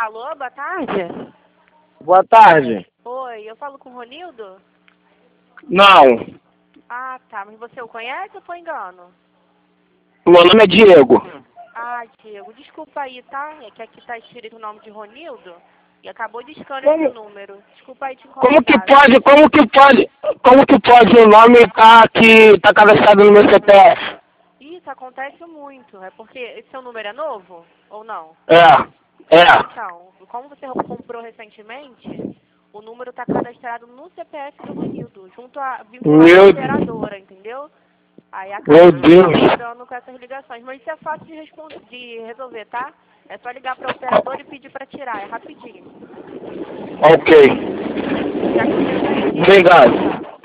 Alô, boa tarde. Boa tarde. Oi, eu falo com o Ronildo? Não. Ah, tá. Mas você o conhece ou foi engano? Meu nome é Diego. Ah, Diego, desculpa aí, tá? É que aqui tá escrito o nome de Ronildo e acabou discando Como? esse número. Desculpa aí te incomodar. Como que pode o nome tá aqui, tá cadastrado no meu CPF? Isso acontece muito. É porque esse seu número é novo ou não? É. Então, como você comprou recentemente, o número está cadastrado no CPF do Ronildo, vinculado à Meu, operadora, entendeu? Aí meu acaba te Deus. incomodando com essas ligações. Mas isso é fácil de resolver, tá? É só ligar para a operadora e pedir para tirar, é rapidinho. Ok. Já com Deus aí, Diego. Obrigado.